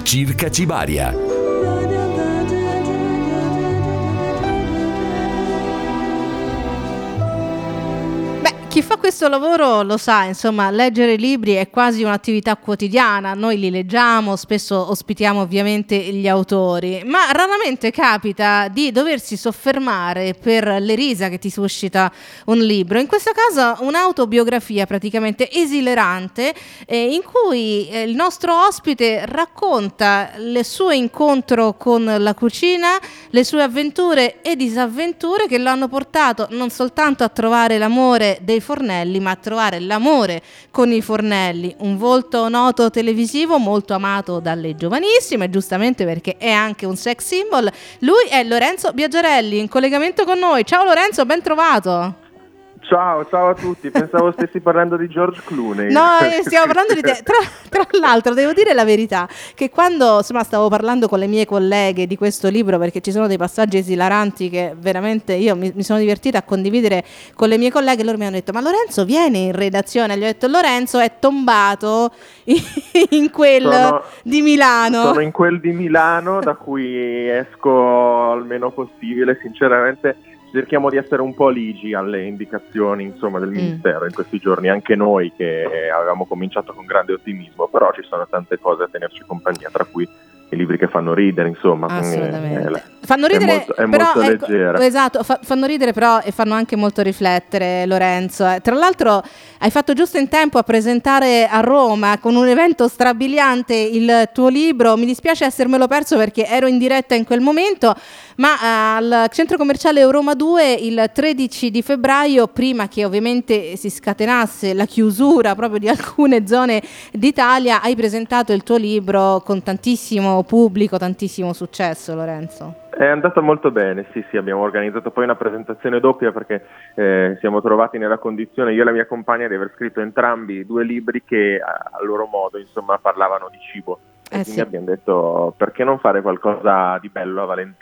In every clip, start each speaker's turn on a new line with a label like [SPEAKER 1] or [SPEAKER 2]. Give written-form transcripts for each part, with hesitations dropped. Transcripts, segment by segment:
[SPEAKER 1] Circa Cibaria.
[SPEAKER 2] Chi fa questo lavoro lo sa, insomma, leggere libri è quasi un'attività quotidiana, noi li leggiamo, spesso ospitiamo ovviamente gli autori, ma raramente capita di doversi soffermare per le risa che ti suscita un libro. In questo caso un'autobiografia praticamente esilerante, in cui il nostro ospite racconta il suo incontro con la cucina, le sue avventure e disavventure che lo hanno portato non soltanto a trovare l'amore dei fornelli, ma a trovare l'amore con i fornelli. Un volto noto televisivo molto amato dalle giovanissime, giustamente perché è anche un sex symbol. Lui è Lorenzo Biaggiarelli, in collegamento con noi. Ciao Lorenzo, ben trovato.
[SPEAKER 3] Ciao a tutti, pensavo stessi parlando di George Clooney.
[SPEAKER 2] No, stiamo parlando di te. Tra l'altro devo dire la verità, che quando insomma stavo parlando con le mie colleghe di questo libro, perché ci sono dei passaggi esilaranti che veramente io mi sono divertita a condividere con le mie colleghe, loro mi hanno detto: ma Lorenzo viene in redazione? Gli ho detto: Lorenzo è tombato in quel di Milano.
[SPEAKER 3] Sono in quel di Milano, da cui esco al meno possibile, sinceramente. Cerchiamo di essere un po' ligi alle indicazioni, insomma, del Ministero in questi giorni, anche noi che avevamo cominciato con grande ottimismo, però ci sono tante cose a tenerci compagnia, tra cui i libri che fanno ridere, insomma.
[SPEAKER 2] Assolutamente. Fanno ridere,
[SPEAKER 3] è molto leggera.
[SPEAKER 2] Esatto, fanno ridere però e fanno anche molto riflettere, Lorenzo. Tra l'altro hai fatto giusto in tempo a presentare a Roma con un evento strabiliante il tuo libro. Mi dispiace essermelo perso perché ero in diretta in quel momento, ma al centro commerciale Euroma 2 il 13 di febbraio, prima che ovviamente si scatenasse la chiusura proprio di alcune zone d'Italia, hai presentato il tuo libro con tantissimo pubblico, tantissimo successo, Lorenzo.
[SPEAKER 3] È andata molto bene, sì, abbiamo organizzato poi una presentazione doppia perché siamo trovati nella condizione, io e la mia compagna, di aver scritto entrambi 2 libri che a loro modo, insomma, parlavano di cibo. E quindi abbiamo detto: perché non fare qualcosa di bello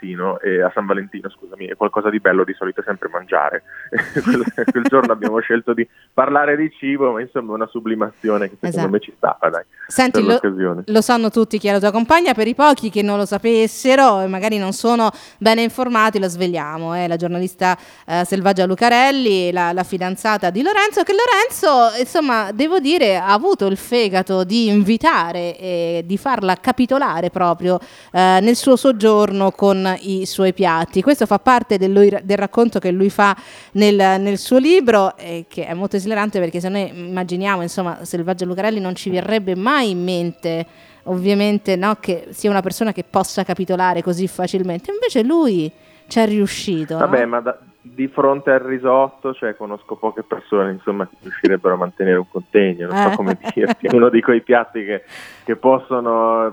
[SPEAKER 3] a San Valentino, scusami, e qualcosa di bello di solito è sempre mangiare. quel giorno abbiamo scelto di parlare di cibo, ma insomma una sublimazione che secondo me ci stava, dai.
[SPEAKER 2] Senti, lo sanno tutti chi è la tua compagna, per i pochi che non lo sapessero e magari non sono bene informati lo svegliamo, la giornalista Selvaggia Lucarelli, la fidanzata di Lorenzo, che Lorenzo, insomma, devo dire, ha avuto il fegato di invitare e di farla capitolare proprio nel suo soggiorno con i suoi piatti. Questo fa parte del racconto che lui fa nel suo libro, che è molto esilarante, perché se noi immaginiamo, insomma, Selvaggia Lucarelli non ci verrebbe mai in mente, ovviamente, no, che sia una persona che possa capitolare così facilmente. Invece lui ci è riuscito.
[SPEAKER 3] Vabbè,
[SPEAKER 2] no?
[SPEAKER 3] ma di fronte al risotto, conosco poche persone, insomma, che riuscirebbero a mantenere un contegno, non so come dirti, uno di quei piatti che possono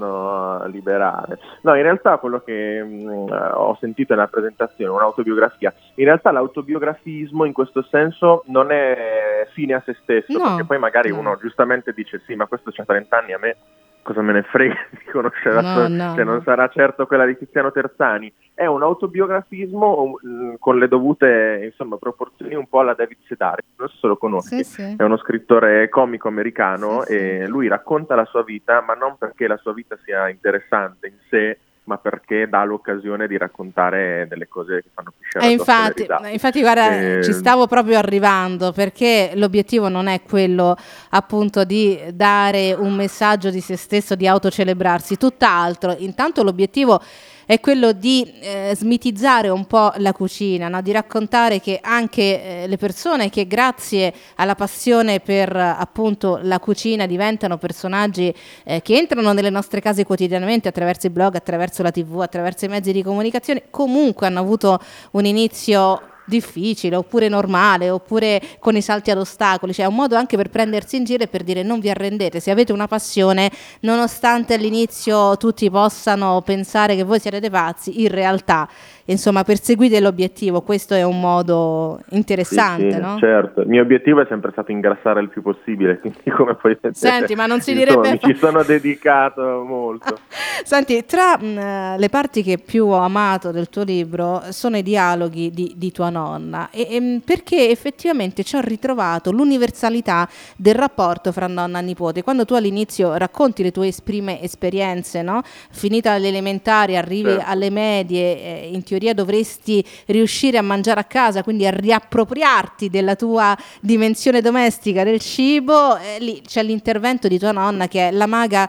[SPEAKER 3] liberare. No, in realtà quello che ho sentito nella presentazione, un'autobiografia, in realtà l'autobiografismo in questo senso non è fine a se stesso, perché poi magari uno giustamente dice: sì, ma questo c'ha 30 anni, a me cosa me ne frega di conoscere non sarà certo quella di Tiziano Terzani. È un autobiografismo con le dovute, insomma, proporzioni, un po' alla David Sedaris, non so se lo conosci. Sì. È uno scrittore comico americano, e lui racconta la sua vita, ma non perché la sua vita sia interessante in sé, ma perché dà l'occasione di raccontare delle cose che fanno pisciare
[SPEAKER 2] infatti guarda, ci stavo proprio arrivando, perché l'obiettivo non è quello appunto di dare un messaggio di se stesso, di autocelebrarsi, tutt'altro. Intanto l'obiettivo è quello di smitizzare un po' la cucina, no? Di raccontare che anche le persone che grazie alla passione per appunto la cucina diventano personaggi che entrano nelle nostre case quotidianamente attraverso i blog, attraverso la TV, attraverso i mezzi di comunicazione, comunque hanno avuto un inizio difficile, oppure normale, oppure con i salti ad ostacoli. Cioè è un modo anche per prendersi in giro e per dire: non vi arrendete, se avete una passione, nonostante all'inizio tutti possano pensare che voi siete dei pazzi, in realtà, insomma, perseguite l'obiettivo. Questo è un modo interessante,
[SPEAKER 3] sì,
[SPEAKER 2] no?
[SPEAKER 3] Certo, il mio obiettivo è sempre stato ingrassare il più possibile, quindi come puoi vedere,
[SPEAKER 2] senti, ma non si direbbe,
[SPEAKER 3] mi ci sono dedicato molto.
[SPEAKER 2] Senti, tra le parti che più ho amato del tuo libro sono i dialoghi di tua tua nonna, e perché effettivamente ci ho ritrovato l'universalità del rapporto fra nonna e nipote. Quando tu all'inizio racconti le tue prime esperienze, no? Finita l'elementare, arrivi alle medie, in teoria dovresti riuscire a mangiare a casa, quindi a riappropriarti della tua dimensione domestica del cibo, lì c'è l'intervento di tua nonna che è la maga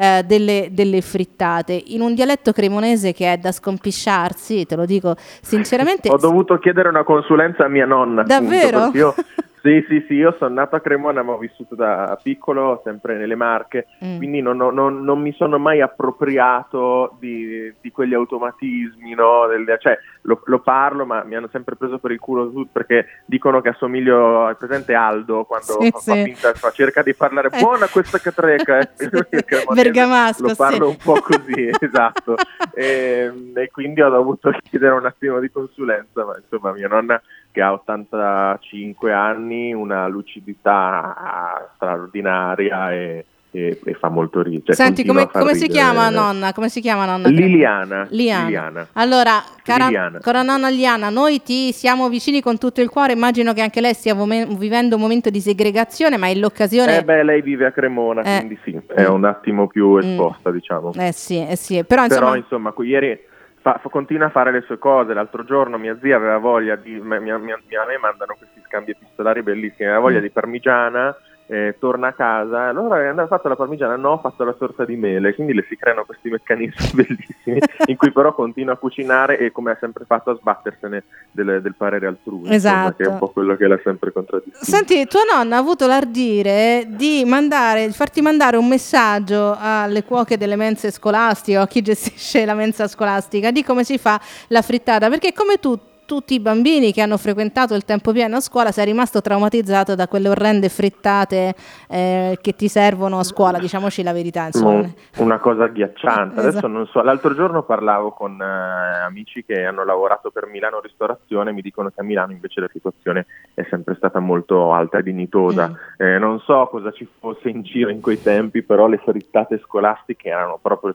[SPEAKER 2] delle frittate, in un dialetto cremonese che è da scompisciarsi, te lo dico sinceramente.
[SPEAKER 3] Ho dovuto chiedere una consulenza a mia nonna.
[SPEAKER 2] Davvero?
[SPEAKER 3] Appunto, Sì, io sono nato a Cremona, ma ho vissuto da piccolo sempre nelle Marche, quindi non mi sono mai appropriato di quegli automatismi, no? Cioè, lo parlo, ma mi hanno sempre preso per il culo perché dicono che assomiglio al presente Aldo quando fa cerca di parlare buona questa catreca,
[SPEAKER 2] bergamasco,
[SPEAKER 3] lo parlo un po' così, esatto, e quindi ho dovuto chiedere un attimo di consulenza, ma insomma mia nonna, che ha 85 anni, una lucidità straordinaria e fa molto ridere.
[SPEAKER 2] Senti, come si chiama nonna? Come si chiama nonna?
[SPEAKER 3] Liliana.
[SPEAKER 2] Allora, cara nonna Liliana, noi ti siamo vicini con tutto il cuore, immagino che anche lei stia vivendo un momento di segregazione, ma è l'occasione...
[SPEAKER 3] lei vive a Cremona, quindi sì, è un attimo più esposta, diciamo.
[SPEAKER 2] Sì. Però insomma
[SPEAKER 3] ieri... continua a fare le sue cose. L'altro giorno mia zia aveva voglia di... a me mandano questi scambi epistolari bellissimi, aveva voglia di parmigiana, torna a casa, allora ha fatto la parmigiana, no, ho fatto la torta di mele, quindi le si creano questi meccanismi bellissimi in cui però continua a cucinare e, come ha sempre fatto, a sbattersene del parere altrui,
[SPEAKER 2] esatto,
[SPEAKER 3] insomma, che è un po' quello che l'ha sempre contraddistinto.
[SPEAKER 2] Senti, tua nonna ha avuto l'ardire di farti mandare un messaggio alle cuoche delle mense scolastiche o a chi gestisce la mensa scolastica di come si fa la frittata, perché come tutti i bambini che hanno frequentato il tempo pieno a scuola sei rimasto traumatizzato da quelle orrende frittate che ti servono a scuola, diciamoci la verità, insomma.
[SPEAKER 3] Una cosa agghiacciante.
[SPEAKER 2] Esatto.
[SPEAKER 3] Adesso non so, l'altro giorno parlavo con amici che hanno lavorato per Milano Ristorazione, mi dicono che a Milano invece la situazione è sempre stata molto alta e dignitosa. Non so cosa ci fosse in giro in quei tempi, però le frittate scolastiche erano proprio,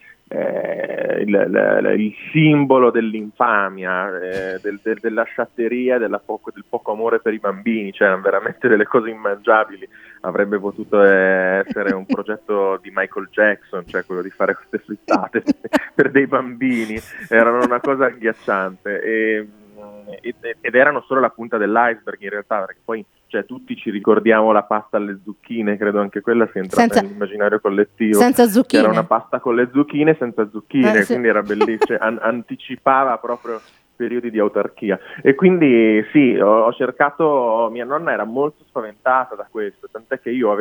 [SPEAKER 3] il simbolo dell'infamia, della sciatteria, del poco amore per i bambini, erano veramente delle cose immangiabili. Avrebbe potuto essere un progetto di Michael Jackson, quello di fare queste frittate per dei bambini, erano una cosa agghiacciante ed erano solo la punta dell'iceberg in realtà, perché poi tutti ci ricordiamo la pasta alle zucchine, credo anche quella sia entrata nell'immaginario collettivo.
[SPEAKER 2] Senza zucchine.
[SPEAKER 3] Era una pasta con le zucchine senza zucchine, quindi era bellissimo, anticipava proprio periodi di autarchia. E quindi sì, ho cercato, mia nonna era molto spaventata da questo, tant'è che io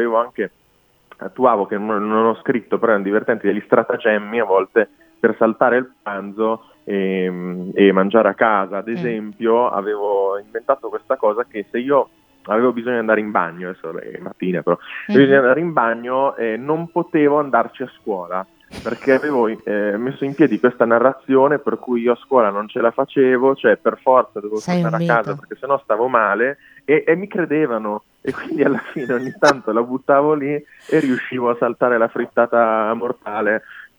[SPEAKER 3] attuavo, che non ho scritto, però erano divertenti, degli stratagemmi a volte per saltare il pranzo e mangiare a casa. Ad esempio avevo inventato questa cosa che se io avevo bisogno di andare in bagno, adesso è mattina però, bisogno di andare in bagno, non potevo andarci a scuola perché avevo messo in piedi questa narrazione per cui io a scuola non ce la facevo, per forza dovevo tornare a casa perché sennò stavo male, e mi credevano, e quindi alla fine ogni tanto la buttavo lì e riuscivo a saltare la frittata mortale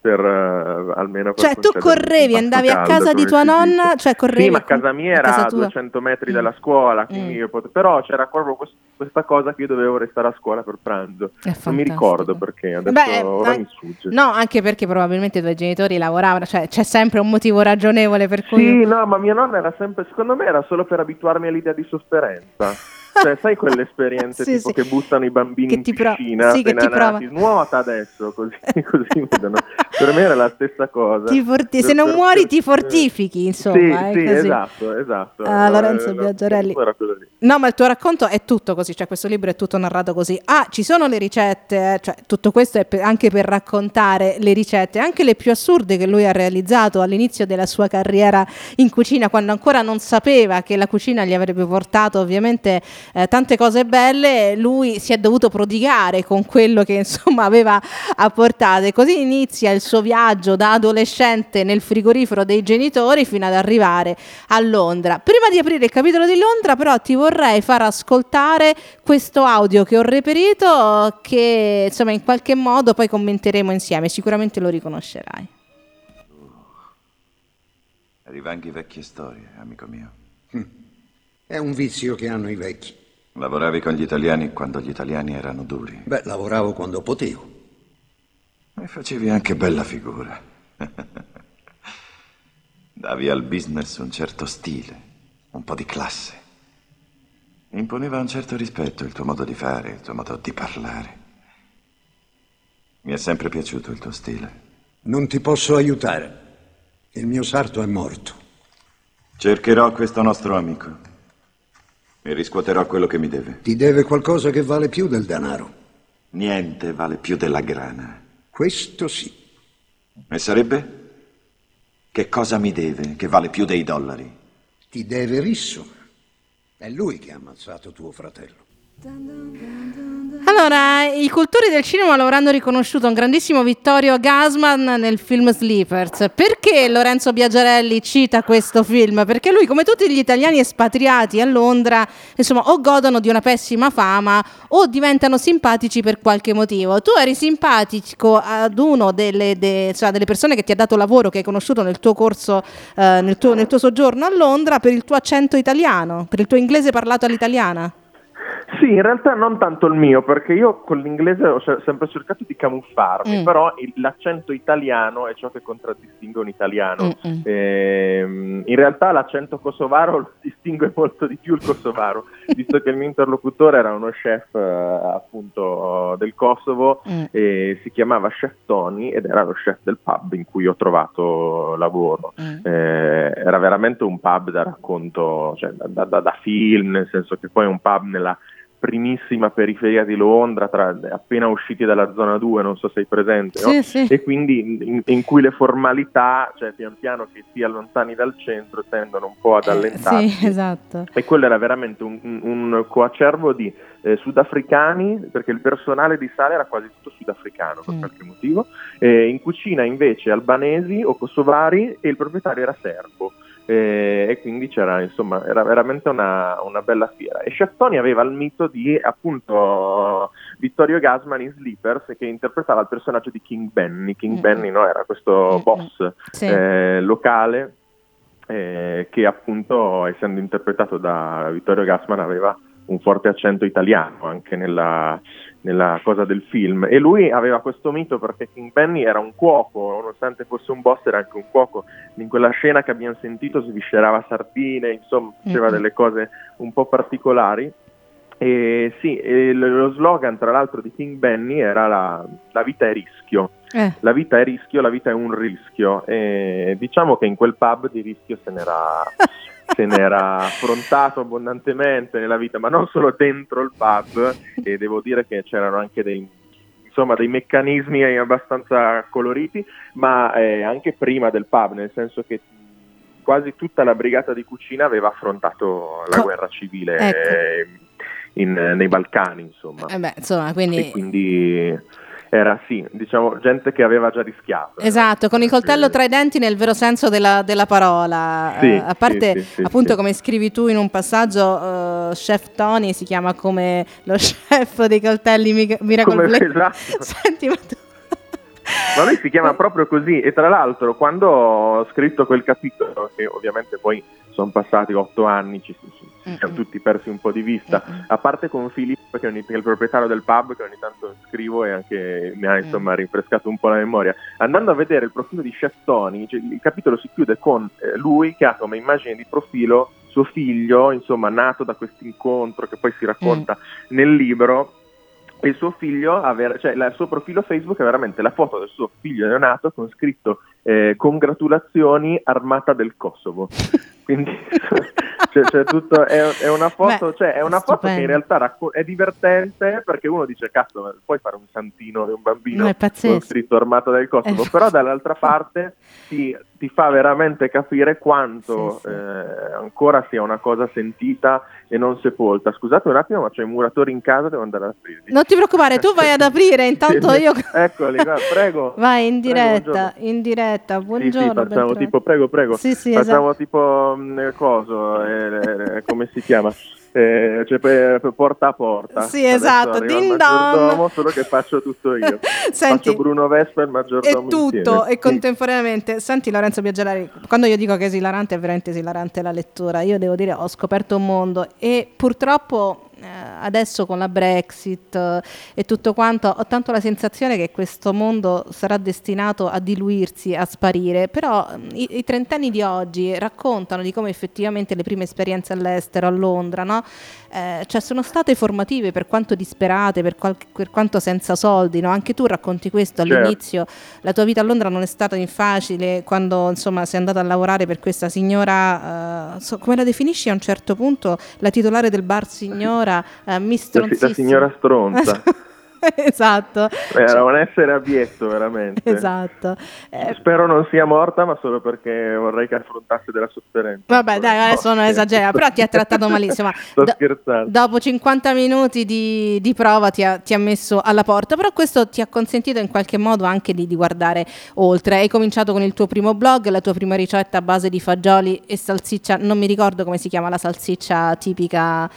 [SPEAKER 3] almeno per
[SPEAKER 2] tu correvi, andavi a casa di tua nonna, correvi.
[SPEAKER 3] Sì, ma casa mia era a 200 metri dalla scuola, quindi io però c'era proprio questa cosa che io dovevo restare a scuola per pranzo. Non mi ricordo perché, adesso ora mi sfugge.
[SPEAKER 2] No, anche perché probabilmente i tuoi genitori lavoravano, c'è sempre un motivo ragionevole per cui...
[SPEAKER 3] Sì, no, ma mia nonna era sempre, secondo me era solo per abituarmi all'idea di sofferenza. Sai quelle esperienze che buttano i bambini in piscina, nuota adesso, così vedono. Per me era la stessa cosa.
[SPEAKER 2] Se non muori ti fortifichi, insomma.
[SPEAKER 3] Sì, esatto.
[SPEAKER 2] Lorenzo Biaggiarelli. No, ma il tuo racconto è tutto così, questo libro è tutto narrato così. Ci sono le ricette, tutto questo è anche per raccontare le ricette, anche le più assurde che lui ha realizzato all'inizio della sua carriera in cucina, quando ancora non sapeva che la cucina gli avrebbe portato ovviamente tante cose belle. Lui si è dovuto prodigare con quello che insomma aveva apportato, e così inizia il suo viaggio da adolescente nel frigorifero dei genitori fino ad arrivare a Londra. Prima di aprire il capitolo di Londra però ti vorrei far ascoltare questo audio che ho reperito, che insomma in qualche modo poi commenteremo insieme, sicuramente lo riconoscerai.
[SPEAKER 1] Rivanghi vecchie storie, amico mio. È un vizio che hanno i vecchi.
[SPEAKER 4] Lavoravi con gli italiani quando gli italiani erano duri?
[SPEAKER 1] Beh, lavoravo quando potevo.
[SPEAKER 4] E facevi anche bella figura. Davi al business un certo stile, un po' di classe. Imponeva un certo rispetto il tuo modo di fare, il tuo modo di parlare. Mi è sempre piaciuto il tuo stile.
[SPEAKER 1] Non ti posso aiutare. Il mio sarto è morto.
[SPEAKER 4] Cercherò questo nostro amico e riscuoterò quello che mi deve.
[SPEAKER 1] Ti deve qualcosa che vale più del denaro.
[SPEAKER 4] Niente vale più della grana.
[SPEAKER 1] Questo sì.
[SPEAKER 4] E sarebbe? Che cosa mi deve che vale più dei dollari?
[SPEAKER 1] Ti deve Risso. È lui che ha ammazzato tuo fratello.
[SPEAKER 2] Allora, i cultori del cinema lo avranno riconosciuto un grandissimo Vittorio Gassman nel film Sleepers. Perché Lorenzo Biagiarelli cita questo film? Perché lui, come tutti gli italiani espatriati a Londra, insomma, o godono di una pessima fama o diventano simpatici per qualche motivo. Tu eri simpatico ad uno delle persone che ti ha dato lavoro, che hai conosciuto nel tuo corso, nel tuo soggiorno a Londra, per il tuo accento italiano, per il tuo inglese parlato all'italiana.
[SPEAKER 3] Sì, in realtà non tanto il mio, perché io con l'inglese ho sempre cercato di camuffarmi, però l'accento italiano è ciò che contraddistingue un italiano. In realtà l'accento kosovaro lo distingue molto di più il kosovaro, visto che il mio interlocutore era uno chef appunto del Kosovo, e si chiamava Chef Tony ed era lo chef del pub in cui ho trovato lavoro. Era veramente un pub da racconto, cioè da film, nel senso che poi è un pub nella primissima periferia di Londra, appena usciti dalla zona 2, non so se sei presente,
[SPEAKER 2] sì,
[SPEAKER 3] no?
[SPEAKER 2] Sì.
[SPEAKER 3] E quindi in cui le formalità, cioè pian piano che si allontani dal centro, tendono un po' ad allentarsi.
[SPEAKER 2] Sì, esatto.
[SPEAKER 3] E quello era veramente un coacervo di sudafricani, perché il personale di sala era quasi tutto sudafricano per qualche motivo, in cucina invece albanesi o kosovari, e il proprietario era serbo. E quindi c'era, insomma, era veramente una bella fiera. E Chef Tony aveva il mito di appunto Vittorio Gassman in Sleepers, che interpretava il personaggio di King Benny. King Benny, no, era questo boss locale, che appunto, essendo interpretato da Vittorio Gassman, aveva un forte accento italiano anche nella cosa del film, e lui aveva questo mito perché King Benny era un cuoco, nonostante fosse un boss era anche un cuoco. In quella scena che abbiamo sentito sviscerava sardine, insomma faceva delle cose un po' particolari. E sì, lo slogan tra l'altro di King Benny era la vita è rischio. La vita è rischio, la vita è un rischio, e diciamo che in quel pub di rischio se n'era affrontato abbondantemente nella vita, ma non solo dentro il pub, e devo dire che c'erano anche dei meccanismi abbastanza coloriti, ma anche prima del pub, nel senso che quasi tutta la brigata di cucina aveva affrontato la guerra civile nei Balcani, insomma.
[SPEAKER 2] Insomma, quindi...
[SPEAKER 3] E quindi era diciamo gente che aveva già rischiato.
[SPEAKER 2] Esatto, con il coltello tra i denti nel vero senso della parola. A parte appunto come scrivi tu in un passaggio, Chef Tony si chiama come lo chef dei coltelli Miracle Blade.
[SPEAKER 3] Esatto.
[SPEAKER 2] Senti, ma tu...
[SPEAKER 3] Ma lui si chiama proprio così, e tra l'altro quando ho scritto quel capitolo, che ovviamente poi sono passati 8 anni, ci siamo tutti persi un po' di vista, a parte con Filippo che è il proprietario del pub, che ogni tanto scrivo e anche mi ha insomma rinfrescato un po' la memoria. Andando a vedere il profilo di Chef Tony, cioè, il capitolo si chiude con lui che ha come immagine di profilo suo figlio, insomma nato da questo incontro che poi si racconta nel libro. E il suo figlio, il suo profilo Facebook è veramente la foto del suo figlio neonato con scritto congratulazioni Armata del Kosovo. Quindi c'è tutto, è una foto, foto che in realtà è divertente, perché uno dice cazzo, puoi fare un santino di un bambino con scritto Armata del Kosovo, però dall'altra parte ti fa veramente capire quanto ancora sia una cosa sentita e non sepolta. Scusate un attimo, ma c'è i muratori in casa, devo andare ad aprire.
[SPEAKER 2] Non ti preoccupare, tu vai ad aprire, intanto io...
[SPEAKER 3] Eccoli, guarda, prego.
[SPEAKER 2] Vai in diretta, buongiorno.
[SPEAKER 3] Sì, facciamo tipo, prego.
[SPEAKER 2] Sì,
[SPEAKER 3] facciamo tipo, come si chiama? cioè porta a porta.
[SPEAKER 2] Sì, esatto,
[SPEAKER 3] din don, solo che faccio tutto io.
[SPEAKER 2] Senti,
[SPEAKER 3] faccio Bruno Vespa e il maggiordomo
[SPEAKER 2] è tutto
[SPEAKER 3] insieme.
[SPEAKER 2] e contemporaneamente. Senti Lorenzo Biaggelari, quando io dico che è esilarante, è veramente esilarante la lettura. Io devo dire, ho scoperto un mondo e purtroppo adesso con la Brexit e tutto quanto ho tanto la sensazione che questo mondo sarà destinato a diluirsi, a sparire, però i trentenni di oggi raccontano di come effettivamente le prime esperienze all'estero, a Londra, no? Cioè sono state formative, per quanto disperate, per quanto senza soldi, no? Anche tu racconti questo all'inizio, la tua vita a Londra non è stata infacile quando insomma sei andata a lavorare per questa signora, come la definisci a un certo punto, la titolare del bar signora, Miss Stronzissima.
[SPEAKER 3] La signora stronza.
[SPEAKER 2] Esatto.
[SPEAKER 3] Era un essere abietto, veramente.
[SPEAKER 2] Esatto.
[SPEAKER 3] Spero non sia morta, ma solo perché vorrei che affrontasse della sofferenza.
[SPEAKER 2] Vabbè, dai, adesso non esagera, però ti ha trattato malissimo.
[SPEAKER 3] Sto scherzando.
[SPEAKER 2] Dopo 50 minuti di prova ti ha messo alla porta, però questo ti ha consentito in qualche modo anche di guardare oltre. Hai cominciato con il tuo primo blog, la tua prima ricetta a base di fagioli e salsiccia, non mi ricordo come si chiama la salsiccia tipica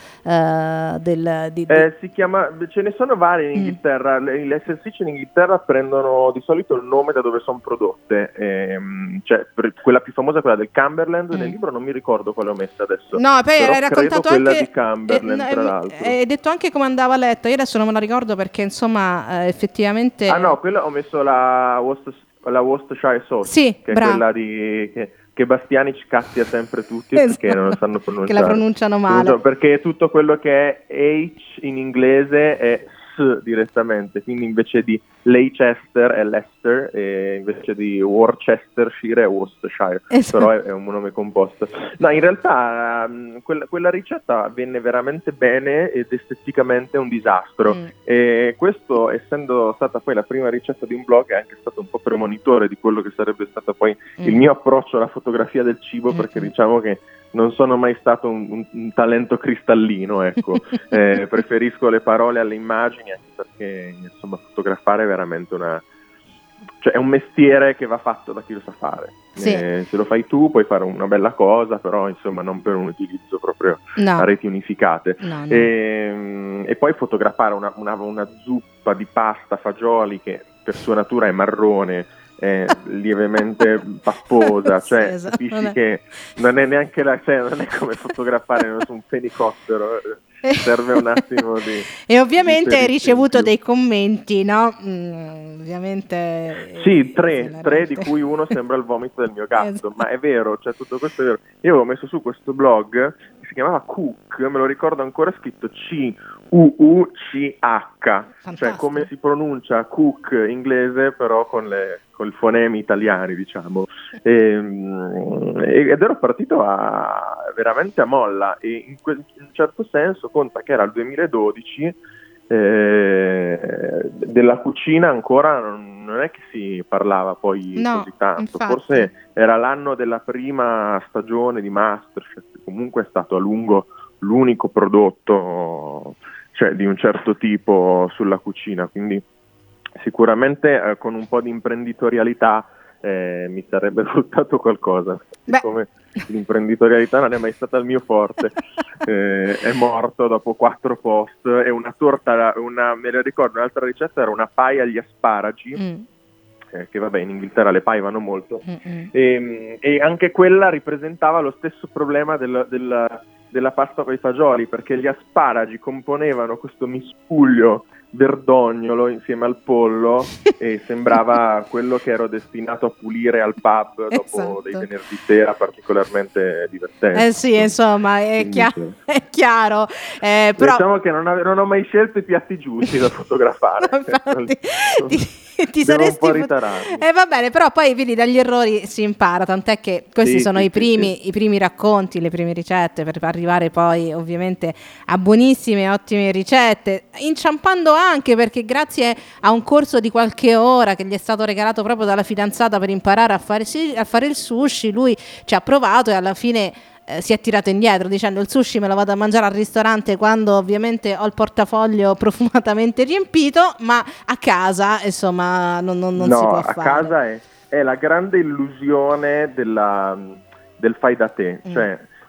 [SPEAKER 3] si chiama, ce ne sono varie in Inghilterra. Le salsicce in Inghilterra prendono di solito il nome da dove sono prodotte, cioè quella più famosa è quella del Cumberland. Nel libro non mi ricordo quale ho messo adesso.
[SPEAKER 2] No, poi hai raccontato
[SPEAKER 3] quella
[SPEAKER 2] anche
[SPEAKER 3] di Cumberland, tra l'altro.
[SPEAKER 2] Hai detto anche come andava letta. Io adesso non me la ricordo perché insomma effettivamente.
[SPEAKER 3] Ah no, quella ho messo la Worcestershire sauce,
[SPEAKER 2] sì,
[SPEAKER 3] che è quella che Bastianic cazzia sempre tutti, esatto, perché non lo sanno pronunciare.
[SPEAKER 2] Che la pronunciano male.
[SPEAKER 3] Perché tutto quello che è H in inglese è direttamente, quindi invece di Leicester è Leicester e invece di Worcestershire è Worcestershire, esatto. Però è un nome composto. No, in realtà quella ricetta venne veramente bene ed esteticamente un disastro, e questo, essendo stata poi la prima ricetta di un blog, è anche stato un po' premonitore di quello che sarebbe stato poi il mio approccio alla fotografia del cibo, perché diciamo che non sono mai stato un talento cristallino, ecco. Preferisco le parole alle immagini, anche perché insomma fotografare è veramente cioè è un mestiere che va fatto da chi lo sa fare.
[SPEAKER 2] Sì.
[SPEAKER 3] Se lo fai tu puoi fare una bella cosa, però insomma non per un utilizzo proprio a reti unificate.
[SPEAKER 2] No.
[SPEAKER 3] E poi fotografare una zuppa di pasta fagioli che per sua natura è marrone, lievemente papposa, cioè
[SPEAKER 2] sì,
[SPEAKER 3] capisci che non è neanche non è come fotografare un fenicottero, serve un attimo di
[SPEAKER 2] e ovviamente hai ricevuto dei commenti, no? Ovviamente
[SPEAKER 3] sì, tre di cui uno sembra il vomito del mio gatto, ma è vero, cioè tutto questo è vero. Io avevo messo su questo blog che si chiamava Cook, me lo ricordo ancora, scritto CUUCH, cioè come si pronuncia cook inglese però con i fonemi italiani, diciamo, ed ero partito veramente a molla, e in un certo senso conta che era il 2012, della cucina ancora non è che si parlava poi così tanto,
[SPEAKER 2] infatti.
[SPEAKER 3] Forse era l'anno della prima stagione di Masterchef, comunque è stato a lungo l'unico prodotto, cioè di un certo tipo sulla cucina, quindi sicuramente con un po' di imprenditorialità mi sarebbe fruttato qualcosa. Siccome l'imprenditorialità non è mai stata il mio forte, è morto dopo 4 post, e una torta, me la ricordo, un'altra ricetta era una pie agli asparagi, che vabbè in Inghilterra le pie vanno molto, e anche quella rappresentava lo stesso problema della pasta con i fagioli, perché gli asparagi componevano questo miscuglio verdognolo insieme al pollo e sembrava quello che ero destinato a pulire al pub dopo
[SPEAKER 2] esatto.
[SPEAKER 3] dei venerdì sera particolarmente divertenti.
[SPEAKER 2] Sì, insomma, è chiaro. Però
[SPEAKER 3] diciamo che non ho mai scelto i piatti giusti da fotografare.
[SPEAKER 2] Infatti, ti saresti
[SPEAKER 3] un po' ritararmi.
[SPEAKER 2] Va bene, però poi vedi, dagli errori si impara, tant'è che questi sono i primi racconti, le prime ricette, per arrivare poi ovviamente a buonissime e ottime ricette, inciampando anche perché grazie a un corso di qualche ora che gli è stato regalato proprio dalla fidanzata per imparare a fare il sushi, lui ci ha provato e alla fine si è tirato indietro dicendo: il sushi me lo vado a mangiare al ristorante quando ovviamente ho il portafoglio profumatamente riempito, ma a casa insomma non si può fare.
[SPEAKER 3] A casa è la grande illusione del fai da te, cioè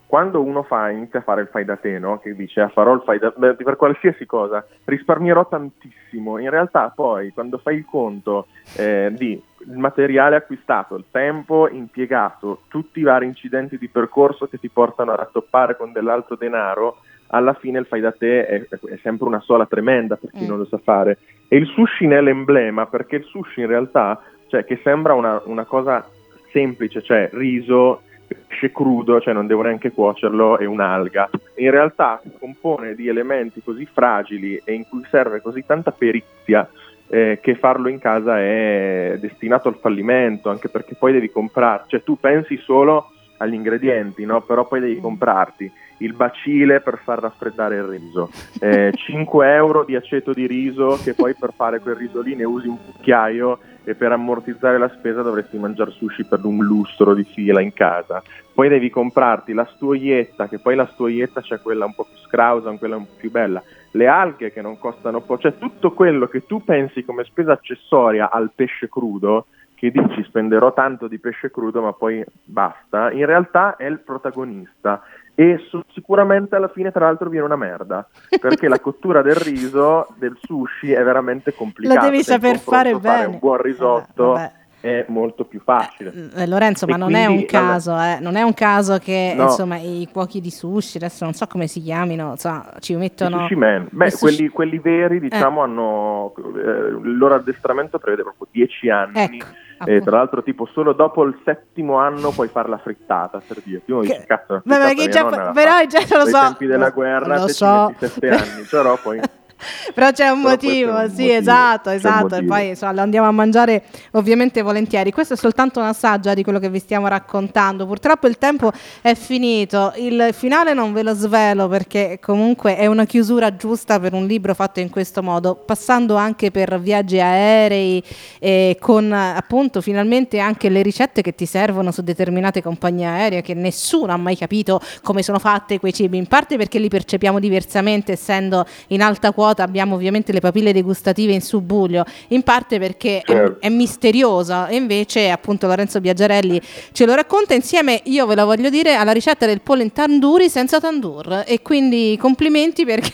[SPEAKER 3] quando uno inizia a fare il fai da te, no? Che dice farò il fai da per qualsiasi cosa, risparmierò tantissimo. In realtà poi quando fai il conto di il materiale acquistato, il tempo impiegato, tutti i vari incidenti di percorso che ti portano a rattoppare con dell'altro denaro, alla fine il fai da te è sempre una sola tremenda per chi non lo sa fare. E il sushi ne è l'emblema, perché il sushi in realtà, cioè, che sembra una cosa semplice, cioè riso, pesce crudo, cioè non devo neanche cuocerlo, e un'alga. In realtà si compone di elementi così fragili e in cui serve così tanta perizia che farlo in casa è destinato al fallimento, anche perché poi devi comprare, cioè tu pensi solo agli ingredienti, no? Però poi devi comprarti il bacile per far raffreddare il riso, 5 euro di aceto di riso, che poi per fare quel riso lì ne usi un cucchiaio, e per ammortizzare la spesa dovresti mangiare sushi per un lustro di fila in casa. Poi devi comprarti la stuoietta, che poi la stuoietta c'è quella un po' più scrausa, quella un po' più bella, le alghe che non costano poco, cioè tutto quello che tu pensi come spesa accessoria al pesce crudo, che dici spenderò tanto di pesce crudo ma poi basta, in realtà è il protagonista. E sicuramente alla fine tra l'altro viene una merda, perché la cottura del riso del sushi è veramente complicata.
[SPEAKER 2] Lo devi saper fare bene.
[SPEAKER 3] Un buon risotto è molto più facile.
[SPEAKER 2] Lorenzo, ma non è un caso, non è un caso che insomma i cuochi di sushi, adesso non so come si chiamino, ci mettono
[SPEAKER 3] sushi man. Quelli veri, diciamo, hanno il loro addestramento prevede proprio 10 anni.
[SPEAKER 2] Ecco.
[SPEAKER 3] E tra l'altro tipo solo dopo il 7° anno puoi fare la frittata, per dire. Io dici, cazzo,
[SPEAKER 2] però già lo so,
[SPEAKER 3] ai tempi della guerra
[SPEAKER 2] lo
[SPEAKER 3] te
[SPEAKER 2] so.
[SPEAKER 3] ci metti 7 anni, però poi
[SPEAKER 2] però c'è un motivo, sì, esatto, e poi insomma, lo andiamo a mangiare ovviamente volentieri. Questo è soltanto un assaggio di quello che vi stiamo raccontando. Purtroppo il tempo è finito, il finale non ve lo svelo perché comunque è una chiusura giusta per un libro fatto in questo modo, passando anche per viaggi aerei e con appunto finalmente anche le ricette che ti servono su determinate compagnie aeree, che nessuno ha mai capito come sono fatte quei cibi, in parte perché li percepiamo diversamente essendo in alta quota, abbiamo ovviamente le papille degustative in subbuglio, in parte perché è misteriosa, e invece appunto Lorenzo Biagiarelli ce lo racconta insieme, io ve lo voglio dire, alla ricetta del pollo in tandoori senza tandoor, e quindi complimenti perché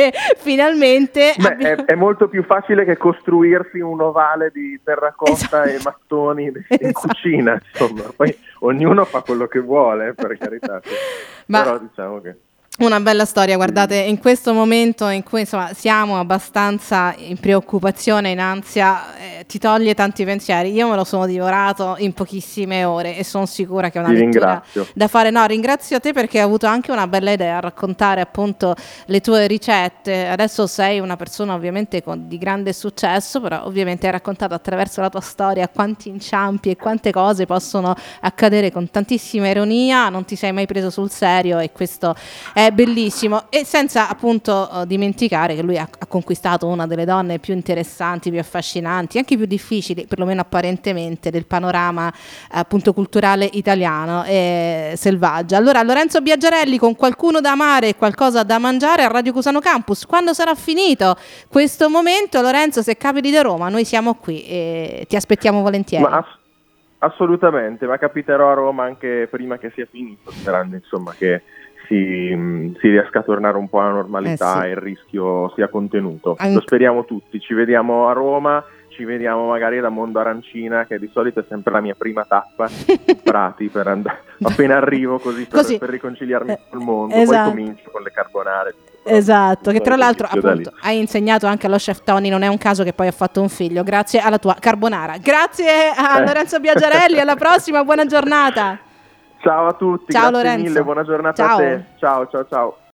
[SPEAKER 2] finalmente
[SPEAKER 3] è molto più facile che costruirsi un ovale di terracotta e mattoni in cucina, insomma, poi ognuno fa quello che vuole, per carità, però diciamo che
[SPEAKER 2] una bella storia, guardate, in questo momento in cui insomma siamo abbastanza in preoccupazione, in ansia, ti toglie tanti pensieri. Io me lo sono divorato in pochissime ore e sono sicura che è una lettura da fare. No, ringrazio te perché hai avuto anche una bella idea a raccontare appunto le tue ricette. Adesso sei una persona ovviamente di grande successo, però ovviamente hai raccontato attraverso la tua storia quanti inciampi e quante cose possono accadere con tantissima ironia, non ti sei mai preso sul serio, e questo è bellissimo, e senza appunto dimenticare che lui ha conquistato una delle donne più interessanti, più affascinanti, anche più difficili, perlomeno apparentemente, del panorama appunto culturale italiano e selvaggia. Allora Lorenzo Biagiarelli con Qualcuno da amare e qualcosa da mangiare a Radio Cusano Campus. Quando sarà finito questo momento, Lorenzo, se capiti da Roma noi siamo qui e ti aspettiamo volentieri.
[SPEAKER 3] Assolutamente, ma capiterò a Roma anche prima che sia finito, sperando insomma che si riesca a tornare un po' alla normalità e il rischio sia contenuto. Lo speriamo tutti. Ci vediamo a Roma, ci vediamo magari da Mondo Arancina, che di solito è sempre la mia prima tappa in Prati, per andare appena arrivo così per riconciliarmi col mondo. Poi comincio con le carbonare.
[SPEAKER 2] Esatto, che tra l'altro appunto hai insegnato anche allo chef Tony, non è un caso che poi ha fatto un figlio grazie alla tua carbonara. Grazie a Lorenzo Biagiarelli, alla prossima, buona giornata.
[SPEAKER 3] Ciao a tutti,
[SPEAKER 2] ciao
[SPEAKER 3] grazie
[SPEAKER 2] Lorenzo.
[SPEAKER 3] mille, buona giornata a te. Ciao.